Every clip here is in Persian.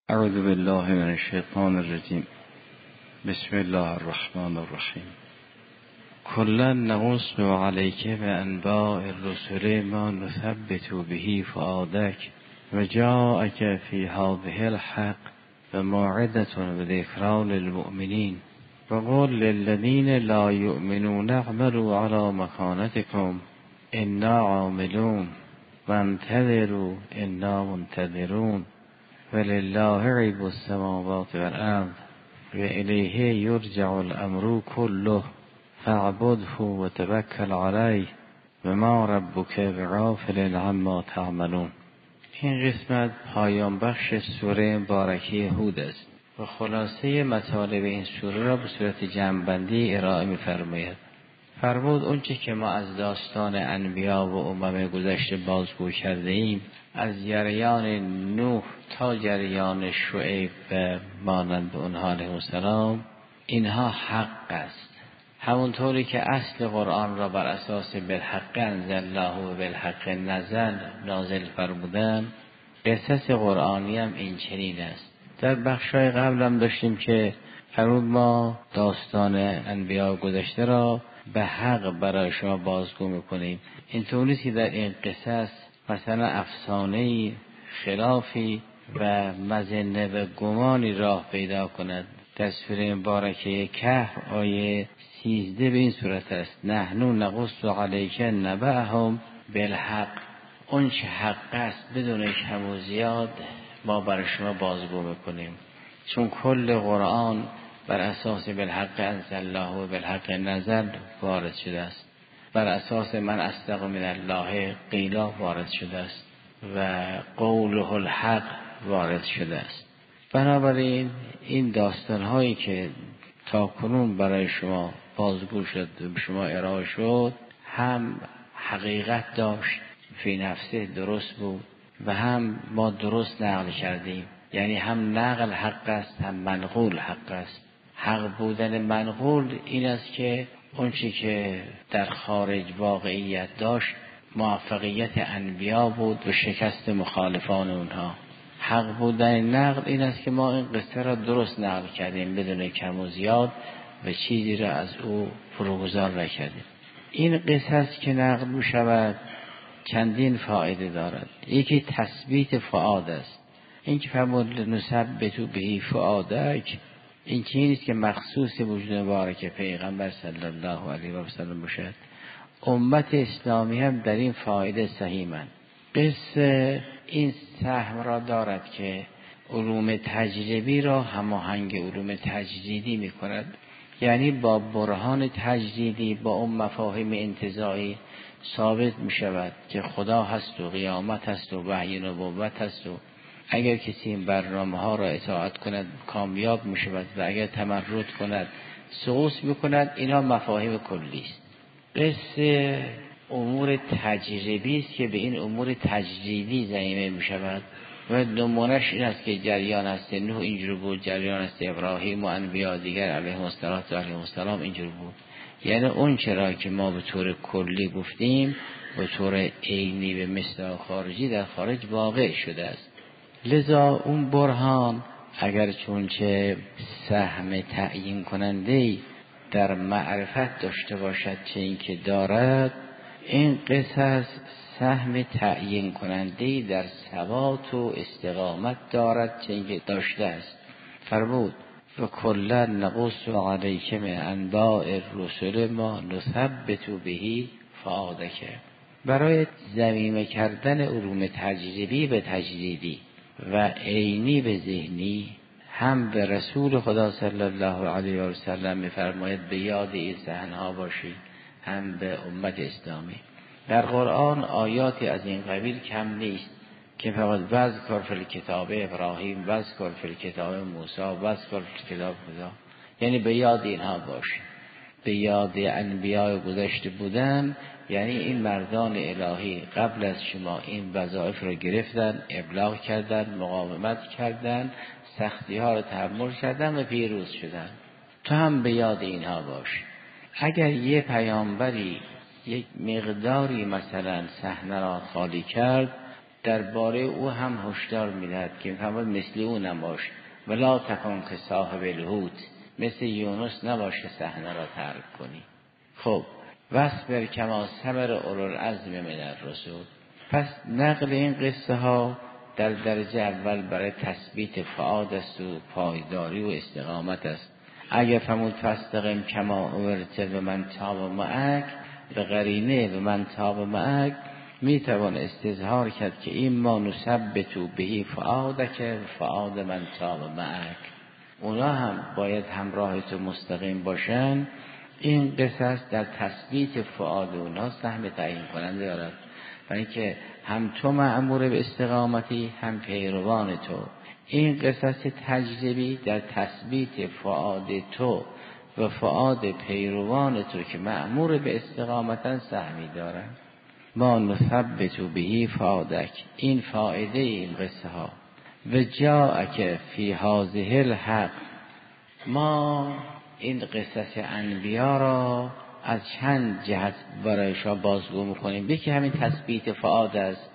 اعوذ بالله من الشیطان الرجیم. بسم الله الرحمن الرحیم. کلا نقص علیک بانباء الرسل ما نثبت به فؤادک و جاءک فی هذه الحق و موعظة و ذکری للمؤمنین و قل للذین لا یؤمنون اعملوا علی مکانتکم انا عاملون وانتظروا انا منتظرون ولله غیب السماوات والارض و الیه یرجع الامر کله فاعبده و توکل علیه و ما ربک بغافل عما تعملون. این قسمت پایان بخش سوره مبارکه هود است و خلاصه مطالب این سوره را به صورت جمع‌بندی ارائه می‌فرماید. فرمود اونچه که ما از داستان انبیا و امم گذشته بازگو کرده ایم، از جریان نوح تا جریان شعیب و مانند اونها علیه السلام، اینها حق است. همونطوری که اصل قرآن را بر اساس بالحق انزل الله و بالحق نازل فرمودن، قصص قرآنی هم این چنین است. در بخشای قبل هم داشتیم که فرمود ما داستان انبیا گذشته را به حق برای شما بازگو میکنیم. اینطور نیست که در این قصص مثلا افسانه‌ای خلافی و مظنه و گمانی راه پیدا کند. در سوره مبارکه کهف آیه 13 به این صورت است: نحن نقص علیک نبأهم بالحق. اون چه حق است بدون کم و زیاد ما برای شما بازگو میکنیم، چون کل قرآن بر اساس بالحق انزل الله و بالحق نزل وارد شده است، بر اساس من اصدق من الله قیلا وارد شده است و قوله الحق وارد شده است. بنابراین این داستان هایی که تا کنون برای شما بازگو شد و به شما ارائه شد، هم حقیقت داشت، فی نفسه درست بود و هم ما درست نقل کردیم. یعنی هم نقل حق است، هم منقول حق است. حق بودن منقول این است که اون چی که در خارج واقعیت داشت موفقیت انبیا بود و شکست مخالفان اونها. حق بودن نقل این است که ما این قصه را درست نقل کردیم بدون کم و زیاد و چیزی را از او فروگذار نکردیم. این قصص که نقل می شود چندین فایده دارد. یکی تثبیت فؤاد است. این که فرمود نثبت به فؤادک، این چیزی نیست که مخصوص وجود مبارک پیغمبر صلی الله علیه و سلم باشد. امت اسلامی هم در این فایده سهیمند. قصه این سهم را دارد که علوم تجربی را هماهنگ علوم تجریدی می کند. یعنی با برهان تجریدی با اون مفاهیم انتزاعی ثابت می شود که خدا هست و قیامت هست و وحی نبوت هست و اگر کسی این برنامه ها را اطاعت کند کامیاب می شود و اگر تمرد کند سقوط می کند. اینا مفاهیم کلی است. قصه امور تجربی است که به این امور تجریدی ضمیمه می شود و نمونش این است که جریان است نوح اینجور بود، جریان است ابراهیم و انبیا دیگر علیهم السلام اینجور بود. یعنی اون چرا که ما به طور کلی گفتیم به طور عینی به مثل خارجی در خارج واقع شده است. لذا اون برهان اگر چونچه سهم تعیین کننده در معرفت داشته باشد چه این که دارد، این قصص سهم تعیین کننده در ثبات و استقامت دارد چه این که داشته است. فرمود و کلا نقص علیک من انباء الرسل ما نثبت به فؤادک. برای ضمیمه کردن علوم تجربی به تجریدی و عینی به ذهنی، هم به رسول خدا صلی الله علیه و سلم می‌فرماید به یاد این صحنه‌ها باشید، هم به امت اسلامی. در قرآن آیاتی از این قبیل کم نیست که فقط وذکر فی الکتاب ابراهیم، وذکر فی الکتاب موسی، وذکر فی الکتاب خدا، یعنی به یاد اینها باشید. به یاد انبیاء گذشته بودن یعنی این مردان الهی قبل از شما این وظایف را گرفتن، ابلاغ کردن، مقاومت کردن، سختی ها را تحمل کردن و پیروز شدن. تو هم به یاد اینها باش. اگر یه پیامبری یک مقداری مثلا صحنه را خالی کرد، درباره او هم هشدار میدهد که میفرماید مثل او نباش، ولا تکن که صاحب الحوت، مثل یونس نباشه صحنه را ترک کنی. خب واصبر کما صبر اولوالعزم من الرسل. پس نقل این قصه ها در درجه اول برای تثبیت فؤاد است و پایداری و استقامت است. اگر فرمود فاستقم کما امرت و من تاب معک، به قرینه و من تاب معک میتوان استظهار کرد که این ما نثبت به فؤادک و فؤاد من تاب معک، اونا هم باید همراه تو مستقیم باشن. این قصص در تثبیت فؤاد اونا سهم تعیین کننده دارد، و اینکه هم تو مأمور به استقامتی هم پیروان تو. این قصص تجربی در تثبیت فؤاد تو و فؤاد پیروان تو که مأمور به استقامتن سهمی دارند. ما نثبت به فؤادک، این فائده این قصه ها. و جاءک فی هذه الحق، ما این قصص انبیا را از چند جهت برای شما بازگو میکنیم. یکی همین تثبیت فؤاد است،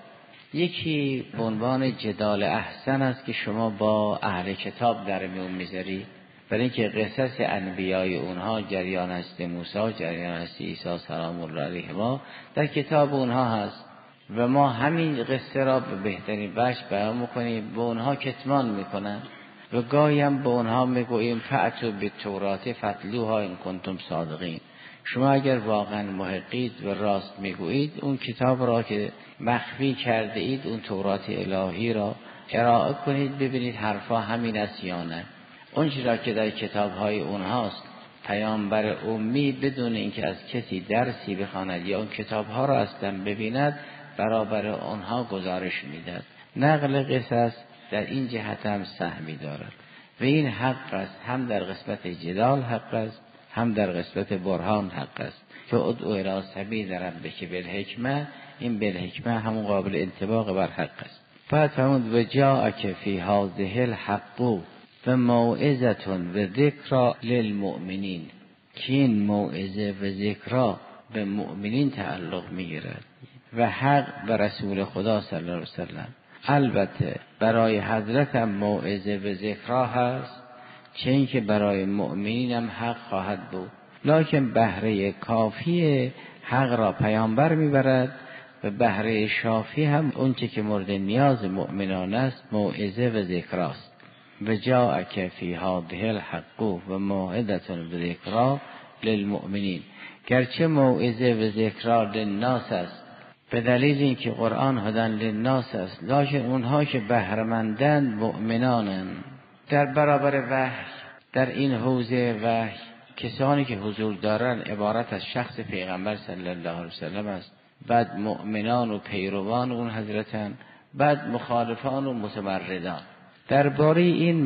یکی به عنوان جدال احسن است که شما با اهل کتاب در میون میذاری، برای اینکه قصص انبیای اونها جریان هست موسی، جریان هست عیسی سلام الله علیهما در کتاب اونها هست و ما همین قصه را به بهترین وجه بیان میکنیم، به اونها کتمان میکنن و گاهی هم به اونها میگوییم فأتوا بالتوراة فاتلوها ان کنتم صادقین. شما اگر واقعا محقید و راست میگویید اون کتاب را که مخفی کرده اید، اون تورات الهی را ارائه کنید ببینید حرفا همین است یا نه. اون چیزی را که در کتاب‌های اونهاست پیامبر امی بدون اینکه از کسی درسی بخواند یا اون کتاب‌ها را اصلا ببیند برابر آنها گزارش میداد. نقل قصص در این جهت هم سهمی دارد و این حق است، هم در قسمت جدال حق است، هم در قسمت برهان حق است که ادعو الی سبیل ربک بالحکمه. این بالحکمه همون قابل انطباق بر حق است. بعد فرمود و جاءک فی هذه الحق و موعظه و ذکر للمؤمنین، که این موعظه و ذکر به مؤمنین تعلق میگیرد و حق به رسول خدا صلی الله علیه وسلم. البته برای حضرت هم موعظه و ذکر هست، چه اینکه برای مؤمنین هم حق خواهد بود، لکن بهره کافی حق را پیامبر میبرد و بهره شافی هم اونچه که مورد نیاز مؤمنان است موعظه و ذکر است. و جاءک فی هذه الحق و موعظه و ذکر للمؤمنین، گرچه موعظه و ذکر للناس است به دلیل اینکه قرآن هدن للناس است، لکن اونها که بهره‌مندند مؤمنانند. در برابر وحی در این حوزه وحی کسانی که حضور دارن عبارت از شخص پیغمبر صلی الله علیه وسلم است، بعد مؤمنان و پیروان اون حضرتن، بعد مخالفان و متمردان. درباره این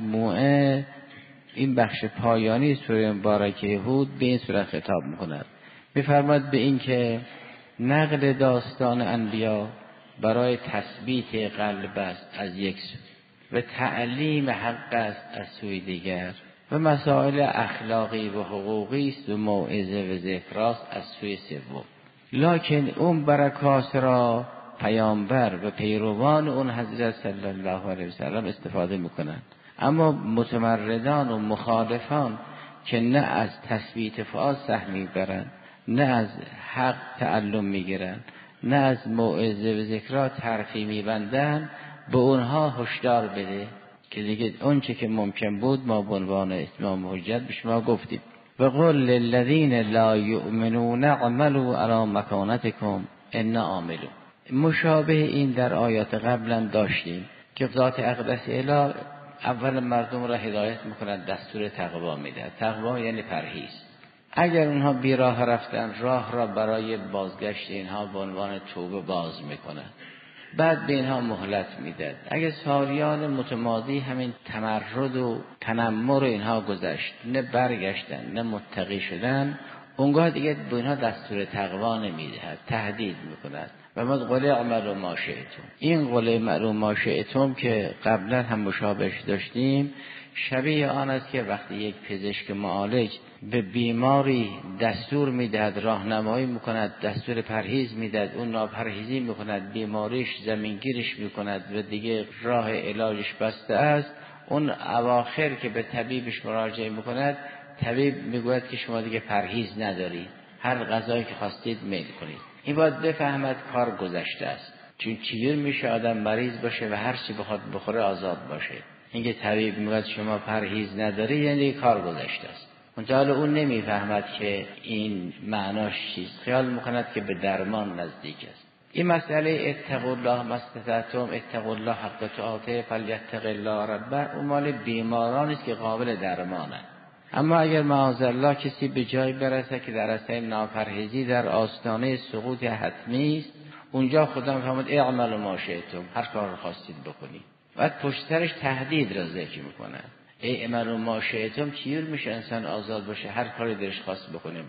مجموعه این بخش پایانی سوره مبارکه هود به این صورت خطاب می‌کند، می‌فرماید به این که نقل داستان انبیا برای تثبیت قلب است از یک سو و تعلیم حق است از سوی دیگر و مسائل اخلاقی و حقوقی است و موعظه و ذکر است از سوی سوم. لکن اون برکات را پیامبر و پیروان اون حضرت صلی الله علیه وسلم استفاده میکنند، اما متمردان و مخالفان که نه از تثبیت فؤاد سهمی برند، نه از حق تعلم میگیرند، نه از موعظه و ذکر ترفی میبندند، به اونها هشدار بده که دیگه اون چه که ممکن بود ما به عنوان اتمام حجت به شما گفتیم. و قل للذین لا یؤمنون اعملوا علی مکانتکم انا عاملون. مشابه این در آیات قبلا داشتیم که ذات اقدس اله اول مردم را هدایت میکنند، دستور تقوا میدهد. تقوا یعنی پرهیز. اگر اونها بی راه رفتن، راه را برای بازگشت اینها به عنوان توبه باز میکنند، بعد به اینها مهلت میداد. اگر سالیان متمادی همین تمرد و تنمر اینها گذشت، نه برگشتن نه متقی شدن، اونگاه دیگه به اینها دستور تقوا نمیدهد، تهدید میکند و ما قل اعملوا ما شئتم. این قل اعملوا ما شئتم که قبلا هم مشابهش داشتیم، شبیه آن است که وقتی یک پزشک معالج به بیماری دستور میدهد، راهنمایی میکند، دستور پرهیز میدهد، اون ناپرهیزی میکند، بیماریش زمینگیرش میکند و دیگه راه علاجش بسته است، اون اواخر که به طبیبش مراجعه میکند، طبیب میگوید که شما دیگه پرهیز نداری، هر غذایی که خواستید میل کنید. این باید بفهمد کار گذشته است، چون چجور میشه آدم مریض باشه و هر چی بخواد بخوره آزاد باشه. اینکه طبیب میگوید شما پرهیز نداری یعنی کار گذشته است. منتها اون نمیفهمد که این معناش چیست، خیال میکند که به درمان نزدیک است. این مسئله اتقوا الله ما استطعتم، اتقوا الله حق تقاته فلیتق الله ربه، اون مال بیماران است که قابل درمانه. اما اگر معاذالله کسی به جای برسه که در اثر ناپرهیزی در آستانه سقوط حتمی است، اونجا خدا میفرماید اعملوا ما شئتم، هر کار رو خواستید بکنید. بعد پشت سرش تهدید را ذکر میکنه، اعملوا ما شئتم چیور میشه انسان آزاد باشه، هر کاری دلش خواست بکنه.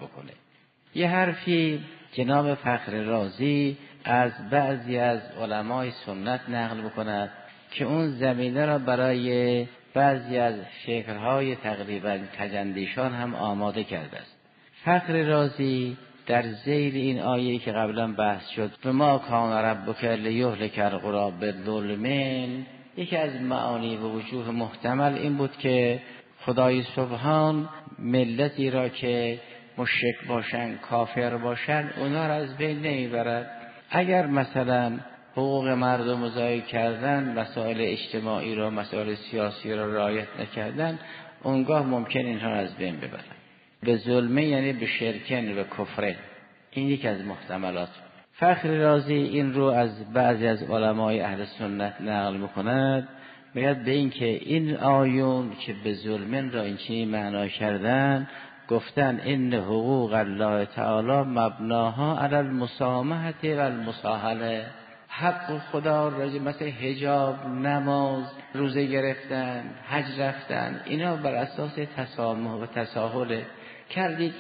یه حرفی جناب فخر رازی از بعضی از علمای سنت نقل میکند که اون زمینه را برای بعضی از فکرهای تقریبا کجندیشان هم آماده کرده است. فخر رازی در ذیل این آیه که قبلا بحث شد و ما کان ربک لیهلک القری بالظلم، یکی از معانی و وجوه محتمل این بود که خدای سبحان ملتی را که مشرک باشن، کافر باشن، اونا را از بین نمیبرد. اگر مثلا حقوق مردم رو ضایع کردن، مسائل اجتماعی را، مسائل سیاسی را رعایت نکردن، اونگاه ممکن اینها را از بین ببرن. به ظلمه یعنی به شرکن و کفره. این یک از محتملات. فخر رازی این رو از بعضی از علمای اهل سنت نقل میکند، میگه به این که این آیون که به ظلمن را این چنین معنا کردن، گفتن ان حقوق الله تعالی مبناها علی المسامحه و المساهله. حق خدا راجع مثل حجاب، نماز، روزه گرفتن، حج رفتن، اینا بر اساس تسامح و تساهل، کردید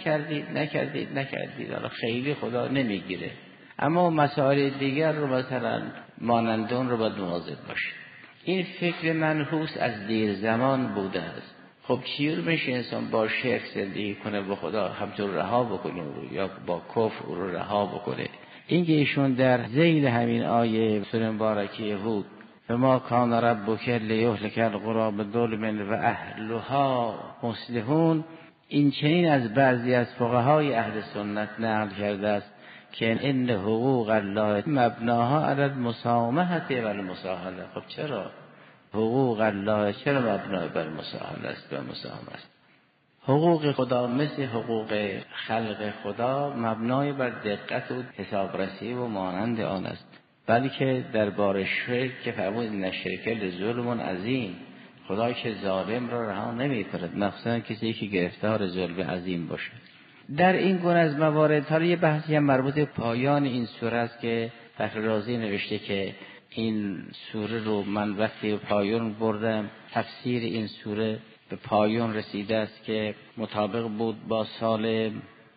نکردید حالا خیلی خدا نمیگیره. اما مسائل دیگر رو مثلا مانندون رو باید مواظب باشه. این فکر منحوس از دیر زمان بوده است. خب چیور میشه انسان با شرک زندگی کنه با خدا همطور رها بکنه رو، یا با کفر رو رها بکنه؟ اینکه ایشون در ذیل همین آیه سوره مبارکه هود و ما کان ربک لیهلک القری بالظلم و اهلها مصلحون، این چنین از بعضی از فقهای اهل سنت نقل کرده است که ان حقوق الله مبناها علی المسامحه و المساهله. خب چرا حقوق الله چرا مبنای بر مساهله است و مسامحه است؟ حقوق خدا مثل حقوق خلق خدا مبنای بر دقت و حسابرسی و مانند آن است، بلکه درباره شرک که فرمود ان الشرک لظلم عظیم، خدا که ظالم را رها نمی‌کند، مخصوصا کسی که گرفتار ظلم عظیم باشه. در این گونه از موارد حالا یه بحثی هم مربوط به پایان این سوره است که فخر رازی نوشته که این سوره رو من وقتی پایان بردم، تفسیر این سوره به پایان رسیده است که مطابق بود با سال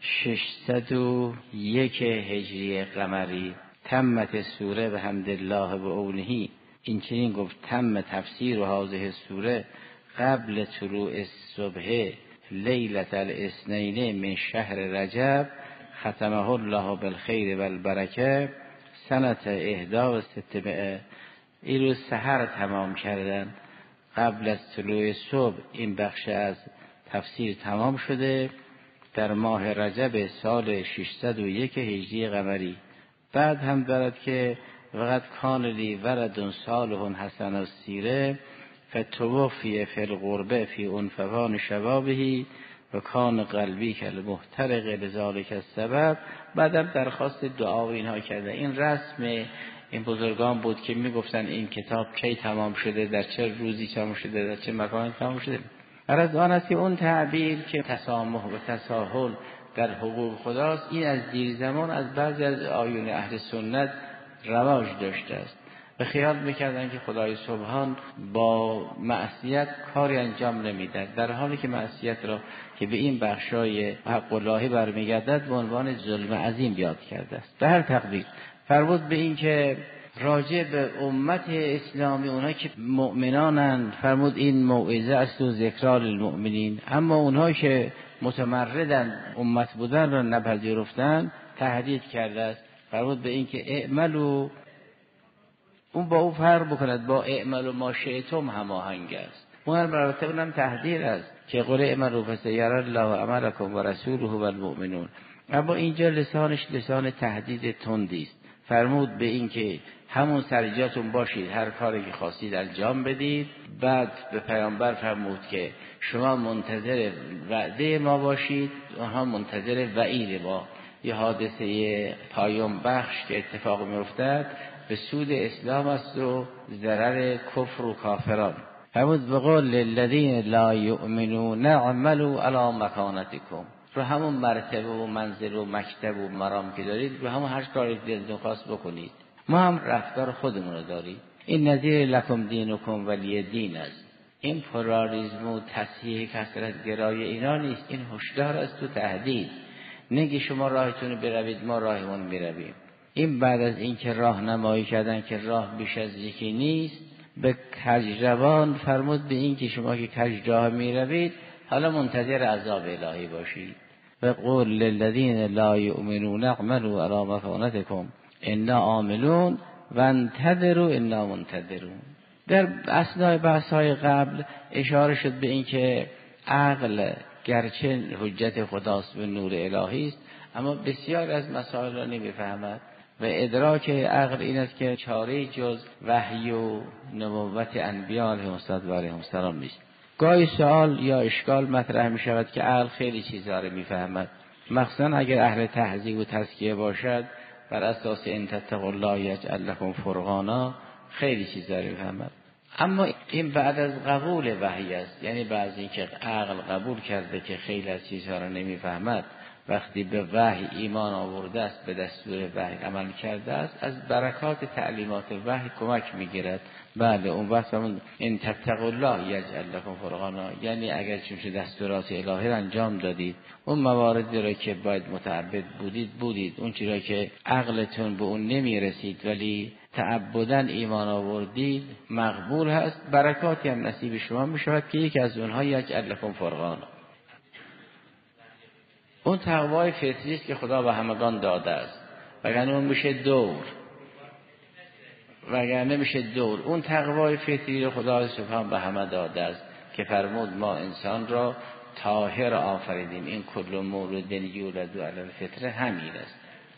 601 هجری قمری. تمت سوره به حمدالله و اونه، این چنین گفت تم تفسیر و هذه سوره قبل طلوع الصبح لیلة الاثنین من شهر رجب ختمه الله بالخیر و البرکه سنت 61. این روز سحر تمام کردن، قبل از طلوع صبح این بخش از تفسیر تمام شده در ماه رجب سال 601 هجری قمری. بعد هم دارد که وقت کان لی ولد صالح حسن السیره فتوفی فی الغربه فی عنفوان شبابه و کان قلبی کالمحترق لذالک السبب. بعدم درخواست دعا و اینها کرده. این رسم این بزرگان بود که میگفتن این کتاب کی تمام شده، در چه روزی تمام شده، در چه مکانی تمام شده. غرض آن است که اون تعبیر که تسامح و تساهل در حقوق خداست، این از دیر زمان از بعضی از آیون اهل سنت رواج داشته است و خیال میکردن که خدای سبحان با معصیت کاری انجام نمیده، در حالی که معصیت را که به این بخشای حق الهی برمیگردد به عنوان ظلم عظیم یاد کرده است. به هر تقدیر فرمود به این که راجع به امت اسلامی اونها که مؤمنانند فرمود این موعظه است و ذکرا للمؤمنین، اما اونها که متمردن امت بودن را نپذیرفتن تهدید کرده است. فرمود به این که اعملوا، اون با او فرق بکند، با اعملوا ما شئتم هماهنگ است. اون هر مرتبه اونم تهدید است که قل اعملوا فسیری الله عملکم و رسوله و المؤمنون، اما اینجا لسانش لسان تهدید تندی است. فرمود به این که همون سرجاتون باشید، هر کاری که خواستید انجام بدید. بعد به پیامبر فرمود که شما منتظر وعده ما باشید، اونها منتظر وعید ما. یه حادثه پایان بخش که اتفاق میافتد به سود اسلام است و ضرر کفر و کافران. فرمود بقول للذین لا یؤمنون اعملوا علی مکانتکم، رو همون مرتبه و منزل و مکتب و مرام که دارید رو همون هر کاری دلتون خواست بکنید، ما هم رفتار خودمون رو داریم. این نظیر لکم دینکم ولی دین است. این پلاریسم و تصحیح کثرت گرای اینا نیست، این هشدار است تو تهدید. نگی شما راهتون رو بروید ما راهمون میرویم. این بعد از این که راهنمایی کردن که راه بیش از یکی نیست، به کجروان فرمود به این که شما که کج راه میروید حالا منتظر عذاب الهی باشید. و قول للذین لا یؤمنون اعملوا علی مکانتکم انا عاملون و انتظروا انا منتظرون. در اثنای بحث‌های قبل اشاره شد به این که عقل گرچه حجت خداست و نور الهی است، اما بسیار از مسائل را نمیفهمد و ادراک عقل این است که چاره جز وحی و نبوت انبیاء علیهم السلام نیست. گاهی سوال یا اشکال مطرح می شود که عقل خیلی چیزا رو میفهمد، مخصوصا اگر اهل تهذیب و تزکیه باشد، بر اساس ان تتقوا الله یجعل لكم فرقانا خیلی چیزا رو میفهمد. اما این بعد از قبول وحی است، یعنی بعد اینکه عقل قبول کرده که خیلی از چیزها رو نمیفهمد، وقتی به وحی ایمان آورده است، به دستور وحی عمل کرده است، از برکات تعلیمات وحی کمک میگیرد. بله اون وقت همون ان تتقوا الله یجعل لكم فرقانا، یعنی اگر چون دستورات الهی را انجام دادید، اون مواردی را که باید متعبد بودید، اون چیزی را که عقلتون به اون نمیرسید ولی تعبدن ایمان آوردید، مقبول هست، برکاتی هم نصیب شما میشود که یکی از اونها یجعل لكم فرقانا. اون تقوای فطری است که خدا به همگان داده است، وگرنه اون میشه دور. اون تقوای فطری رو خدا سبحان به همه داده است که فرمود ما انسان را طاهر آفریدیم. این کل مولود یولد علی الفطره همین است.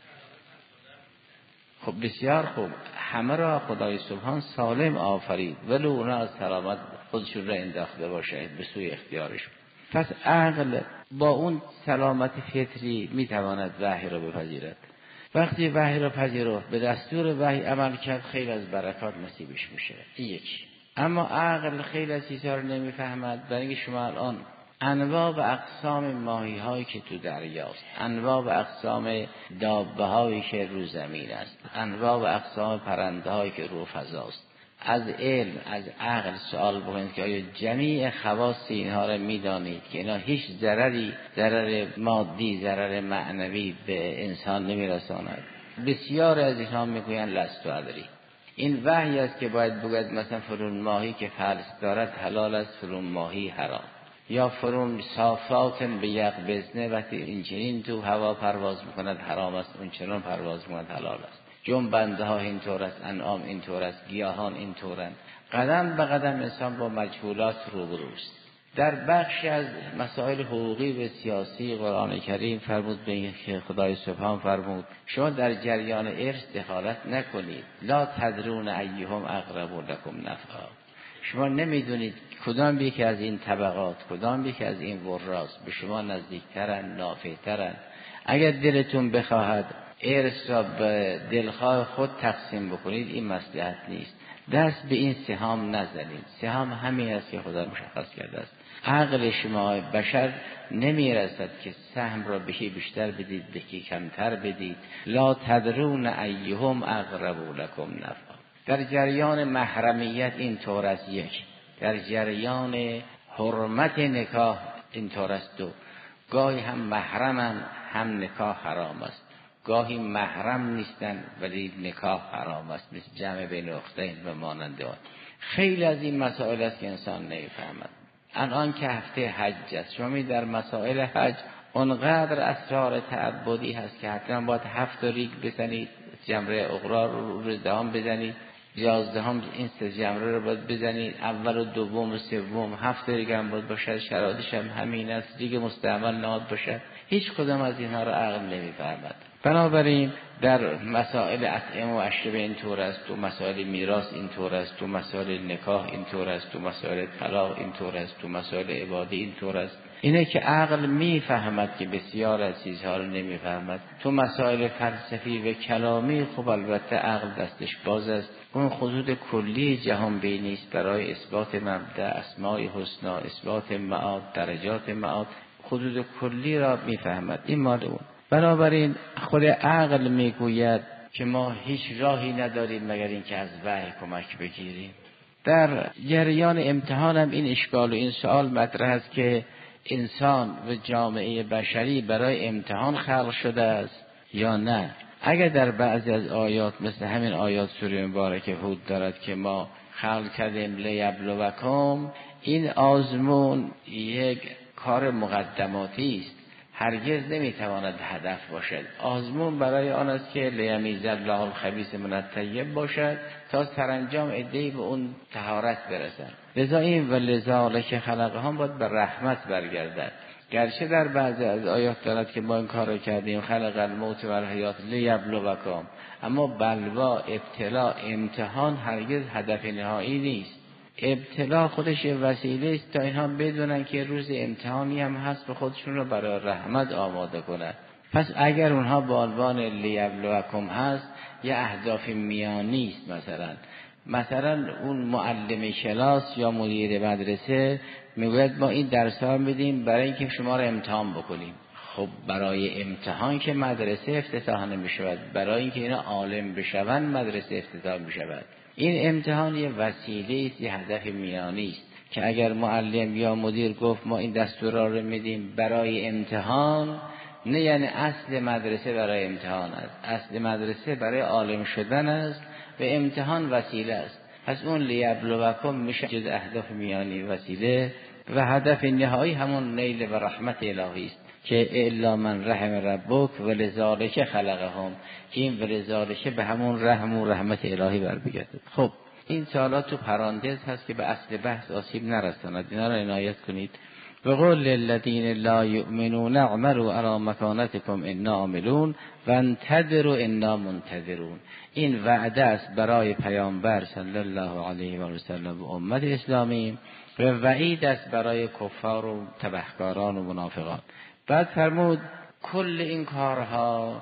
خب بسیار خوب، همه را خدای سبحان سالم آفرید، ولو اونا از سلامت خودشون را انداخته باشه به سوی اختیارشون. پس عقل با اون سلامت فطری میتواند وحی را بپذیرد. وقتی وحی را پذیرفت، به دستور وحی عمل کرد، خیلی از برکات نصیبش میشه. این یکی. اما عقل خیلی از چیزها رو نمیفهمد. برای اینکه شما الان انواع و اقسام ماهی هایی که تو دریاست، انواع و اقسام دابه هایی که رو زمین است، انواع و اقسام پرنده هایی که رو فضاست، از علم از عقل سوال بکنید که آیا جمیع خواص اینها را میدانید که اینا هیچ ضرر مادی ضرر معنوی به انسان نمیرساند؟ بسیار از اینها میگویند لست ادری. این وحی است که باید بگوید مثلا فرون ماهی که فلس دارد حلال است، فرون ماهی حرام، یا فرون صافات به یک بزنه وقتی اینچنین تو هوا پرواز میکند حرام است، اون چنان پرواز میکند حلال است. جنبنده ها اینطور است، انعام اینطور است، گیاهان اینطورند. قدم به قدم انسان با مجهولات روبروست. در بخشی از مسائل حقوقی و سیاسی قرآن کریم فرمود به این که خدای سبحان فرمود شما در جریان ارث دخالت نکنید. لا تدرون ایهم اقرب لکم نفعا. شما نمیدونید کدام یکی از این طبقات، کدام یکی از این وراث به شما نزدیکترن، نافعترن. اگر دلتون بخواهد ارث را به دلخواه خود تقسیم بکنید، این مصلحت نیست. دست به این سهام نزنید. سهام همین است که خدا مشخص کرده است. عقل شما بشر نمیرسد که سهم را به کی بیشتر بدید، به کی کمتر بدید. لا تدرون ایهم اقرب لکم نفعا. در جریان محرمیت این طور است، یک. در جریان حرمت نکاح این طور است، دو. گاهی هم محرمن هم نکاح حرام است، گاهی محرم نیستن ولی نکاح حرام است، مثل جمع بین اختین و مانند آن. خیلی از این مسائل است که انسان نمیفهمد. الان که هفته حج است، شما در مسائل حج اونقدر اسرار تعبدی هست که حتما باید 7 ریگ بزنید، جمره اغرا رو روز دهم بزنید، 11 این 3 جمره رو باید بزنید، اول و دوم و سوم، 7 ریگ هم باید باشد، شرایطش هم همین است، ریگ مستعمل نهاد باشد. هیچ کدام از اینها رو عقل نمیفهمد. بنابراین در مسائل اطعمه و اشربه این طور است، تو مسائل میراث این طور است، تو مسائل نکاح این طور است، تو مسائل طلاق این طور است، تو مسائل عبادی این طور است. اینه که عقل میفهمد که بسیار از چیزها رو نمیفهمد. تو مسائل فلسفی و کلامی خب البته عقل دستش باز است، اون خطوط کلی جهان بینی است برای اثبات مبدا، اسماء حسنا، اثبات معاد، درجات معاد، خطوط کلی را میفهمد. این مال اون. بنابراین خود عقل میگوید که ما هیچ راهی نداریم مگر اینکه از وحی کمک بگیریم. در جریان امتحان هم این اشکال و این سوال مطرح است که انسان و جامعه بشری برای امتحان خلق شده است یا نه. اگر در بعضی از آیات مثل همین آیات سوره مبارکه هود دارد که ما خلق کردیم لیبلوکم، این آزمون یک کار مقدماتی است، هرگز نمیتواند هدف باشد. آزمون برای آن است که لیمیز الله الخبیث من الطیب باشد تا سرانجام عده‌ای به اون طهارت برسند. لذا این و لذالک خلقهم باید به رحمت برگردد. گرچه در بعضی از آیات دارد که ما این کار رو کردیم خلق الموت و الحیات لیبلوکم، اما بلوا، ابتلا، امتحان هرگز هدف نهایی نیست. ابتلا خودش وسیله است تا اینها بدونن که روز امتحانی هم هست و خودشون رو برای رحمت آماده کنن. پس اگر اونها با عنوان لیبلوکم هست یه اهداف میانی است، مثلا اون معلم کلاس یا مدیر مدرسه میگوید ما این درس ها میدیم برای اینکه شما رو امتحان بکنیم. خب برای امتحان که مدرسه افتتاح نمیشود، برای اینکه اینا عالم بشوند مدرسه افتتاح میشود. این امتحان یه وسیله است، یه هدف میانی است که اگر معلم یا مدیر گفت ما این دستورا رو میدیم برای امتحان، نه یعنی اصل مدرسه برای امتحان است، اصل مدرسه برای عالم شدن است و امتحان وسیله است. پس اون لیبلوکم میشه جز اهداف میانی وسیله و هدف نهایی همون نیل و رحمت الهی است که الا من رحم ربک و لذالک خلقهم، این و لذالک به همون رحم و رحمت الهی برمیگرده. خب این سوالات تو پرانتز هست که به اصل بحث آسیب نرساند، اینا رو عنایت کنید. و قل للذین لا یؤمنون اعملوا علی مکانتکم انا عاملون و انتظروا انا منتظرون. این وعده است برای پیامبر صلی الله علیه و سلم و امت اسلامی و وعید است برای کفار و تبهکاران و منافقان. بعد فرمود کل این کارها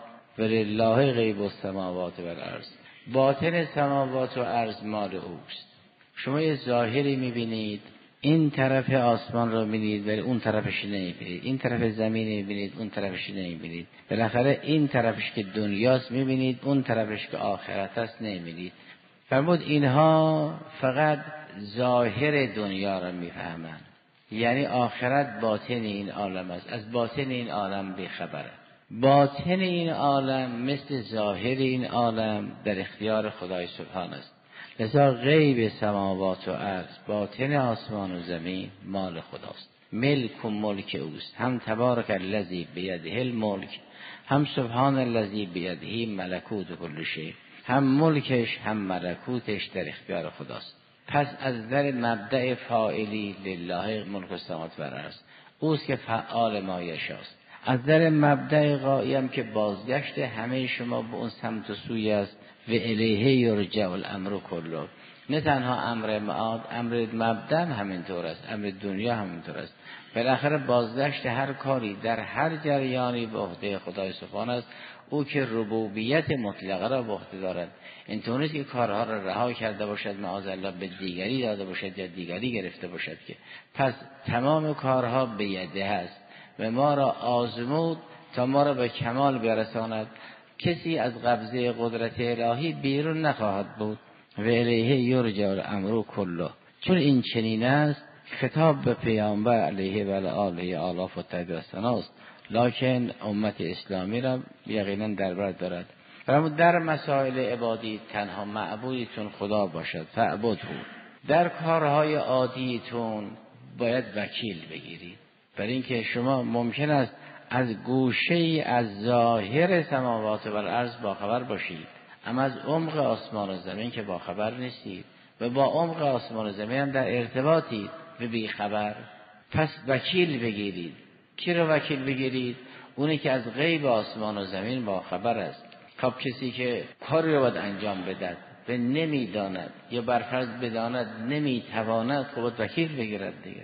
ولله غیب السماوات و الارض، باطن سماوات و ارض مال اوست. شما یه ظاهری میبینید، این طرف آسمان رو میبینید ولی اون طرفش نمیبینید، این طرف زمین میبینید اون طرفش نمیبینید، بالاخره این طرفش که دنیاست میبینید، اون طرفش که آخرت است نمیبینید. فرمود اینها فقط ظاهر دنیا رو میفهمند، یعنی آخرت باطن این عالم است، از باطن این عالم بیخبره. باطن این عالم مثل ظاهر این عالم در اختیار خدای سبحان است. لذا غیب سماوات و ارض، باطن آسمان و زمین مال خداست، ملک و ملک اوست. هم تبارک الذی بیده الملک، هم سبحان الذی بیده ملکوت کل شیء، هم ملکش هم ملکوتش در اختیار خداست. پس از نظر مبدأ فاعلی لله ملک السماوات و الارض، اوست که فعال ما یشاست. از نظر مبدأ قائم که بازگشت همه شما به اون سمت و سوی است و الیه یرجع الامر کله. نه تنها امر معاد، امر مبدأ همینطور است، امر دنیا همینطور است. بالاخره بازگشت هر کاری در هر جریانی به عهده خدای سبحانه است، او که ربوبیت مطلقه را به عهده دارد. اینطور نیست که کارها را رها کرده باشد معاذالله به دیگری داده باشد یا دیگری گرفته باشد، که پس تمام کارها به یده است و ما را آزمود تا ما را به کمال برساند. کسی از قبضه قدرت الهی بیرون نخواهد بود. و الیه یرجع الامر کله. چون این چنین است خطاب به پیامبر علیه و آله آلاف و تدرسناست، لکن امت اسلامی را یقینا در بر دارد. فرمود در مسائل عبادی تنها معبودیتون خدا باشد، فاعبدهو. در کارهای عادیتون باید وکیل بگیرید، برای اینکه شما ممکن است از گوشه از ظاهر سماوات و الارض باخبر باشید، اما از عمق آسمان و زمین که باخبر نیستید و با عمق آسمان و زمین هم در ارتباطید و بیخبر. پس وکیل بگیرید. کی رو وکیل بگیرید؟ اونی که از غیب آسمان و زمین باخبر است. خب کسی که کاری رو باید انجام بدهد و نمیداند یا برفرض بداند نمیتواند، خب وکیل بگیرد دیگر.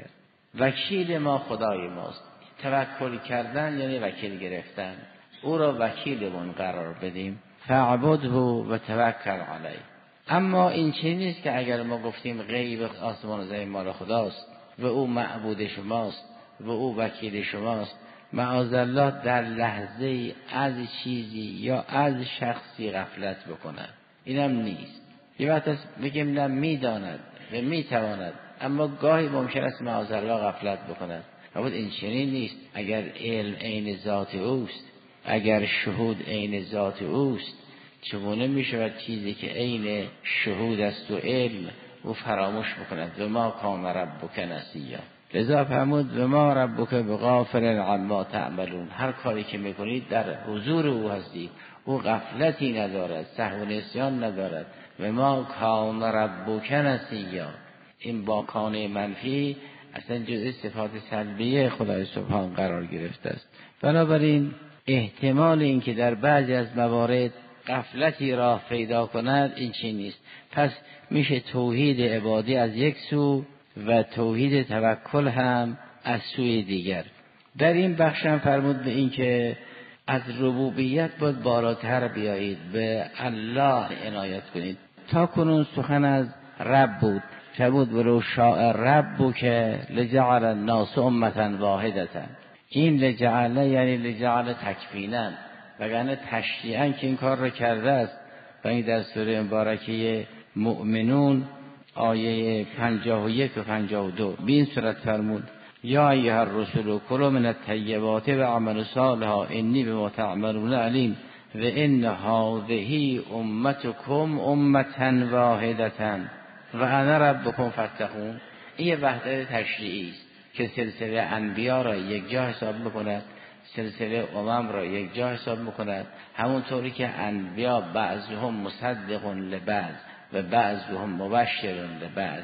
وکیل ما خدای ماست. توکل کردن یعنی وکیل گرفتن، او را وکیلمون قرار بدیم. فاعبده و توکل علیه. اما این چیزی نیست که اگر ما گفتیم غیب آسمان و زمین مال خداست و او معبود شماست و او وکیل شماست، معاذالله در لحظه از چیزی یا از شخصی غفلت بکند. اینم نیست. یه وقت بگیم نه میداند و میتواند، اما گاهی ممکن است معاذالله غفلت بکند. اما این چنین نیست. اگر علم عین ذات اوست، اگر شهود عین ذات اوست، چگونه می شود چیزی که عین شهود است و علم او فراموش بکند؟ و ما کان ربک نسیا. لذا فرمود و ما ربک بغافل عما تعملون. هر کاری که میکنید در حضور او هستید، او غفلتی ندارد، سهو و نسیان ندارد. و ما کان ربک نسیا، این با کان منفی اصلا جزء صفات سلبیه خدای سبحان قرار گرفته است. بنابراین احتمال این که در بعضی از موارد غفلتی راه پیدا کند این چی نیست. پس میشه توحید عبادی از یک سو و توحید توکل هم از سوی دیگر. در این بخش هم فرمود به این که از ربوبیت باید بالاتر بیایید، به الله عنایت کنید. تا کنون سخن از رب بود، فرمود ولو شاء ربک لجعل الناس امة واحدة. این لجعل یعنی لجعل تکفینا، وگرنه تشریعاً که این کار رو کرده است. و این در سوره مبارکه مؤمنون آیه 51 و 52 به این صورت فرمود یا ایها الرسل کلوا من الطیبات و اعملوا صالحا انی بما تعملون علیم و ان هذه امتکم امة واحدة و انا ربکم فاتقون. این وحدت تشریعی است که سلسله انبیا را یک جا حساب می‌کند، سلسله امم را یک جا حساب می‌کند. همونطوری که انبیا بعضهم مصدق لبعض و بعضهم مبشر لبعض،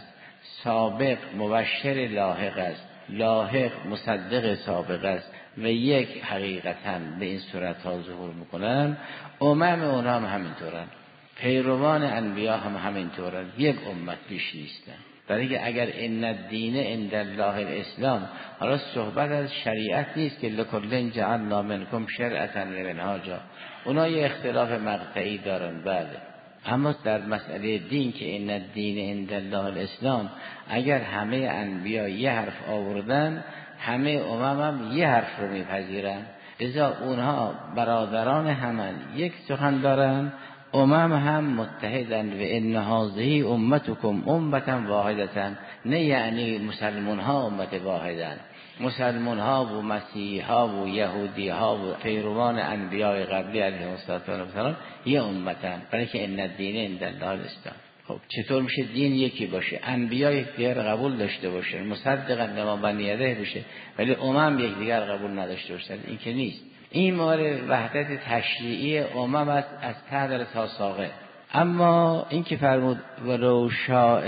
سابق مبشر لاحق است، لاحق مصدق سابق است و یک حقیقتاً به این صورت ها ظهور می‌کنند. امم اونها هم همینطورن، پیروان انبیا هم همینطورن، یک امت بیش نیستن. برای که اگر ان الدین عند الله الاسلام، حالا صحبت از شریعت نیست که لکل جعلنا منکم شرعة و منهاجا، اونا یه اختلاف مقطعی دارن بله، اما در مسئله دین که ان الدین عند الله الاسلام، اگر همه انبیا یه حرف آوردن، همه امم هم یه حرف رو میپذیرن. لذا اونها برادران همن، یک سخن دارن، امم هم متحدن. و ان هذه امتکم امة واحدة، نه یعنی مسلمان ها امت واحدن، مسلمان ها و مسیح ها و یهودی ها و پیروان انبیاء قبلی علیهم السلام یه امتن، برای که ان الدین عند الله الاسلام. خب چطور میشه دین یکی باشه، انبیا یکدیگر قبول داشته باشه، مصدقا لما بین یدیه بشه، ولی امم یکدیگر قبول نداشته باشن؟ این که نیست. این مورد وحدت تشریعی امم است از ته تا ساقه. اما این که فرمود ولو شاء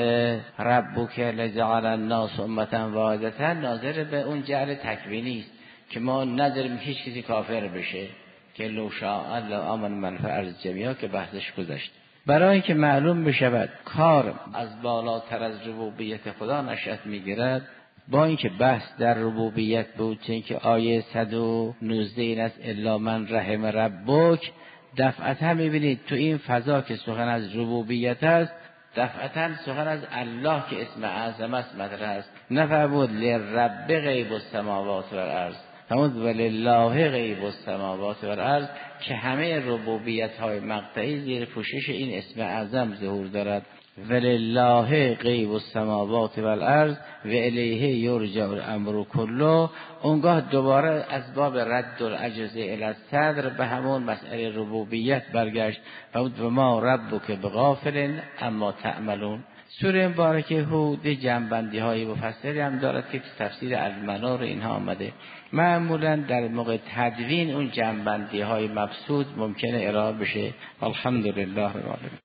ربک لجعل الناس امة واحدة، ناظر به اون جعل تکوینی است که ما نداریم هیچ کسی کافر بشه، که لو شاء لآمن من فی الارض جمیعا که بحثش گذشت. برای اینکه معلوم بشود کار از بالاتر از ربوبیت خدا نشأت میگیرد، با اینکه بحث در ربوبیت بود، چون که آیه 119 این است الا من رحم ربک، دفعتا میبینید تو این فضا که سخن از ربوبیت است، دفعتا سخن از الله که اسم اعظم است مطرح است. نفرمود لرب غیب السماوات و الارض، فرمود ولله غیب السماوات و الارض، که همه ربوبیت های مقطعی زیر پوشش این اسم اعظم ظهور دارد. ولله غیب السماوات و الارض و الیه یرجع الامر کله. اونگاه دوباره از باب رد العجز الی الصدر به همون مسئله ربوبیت برگشت و ما ربک بغافل اما تعملون. سوره مبارکه هود جنبندی های مفصلی هم دارد که تفسیر المنار اینها آمده. معمولا در موقع تدوین اون جنبندی های مبسوط ممکنه ارائه بشه. الحمدلله رب العالمین.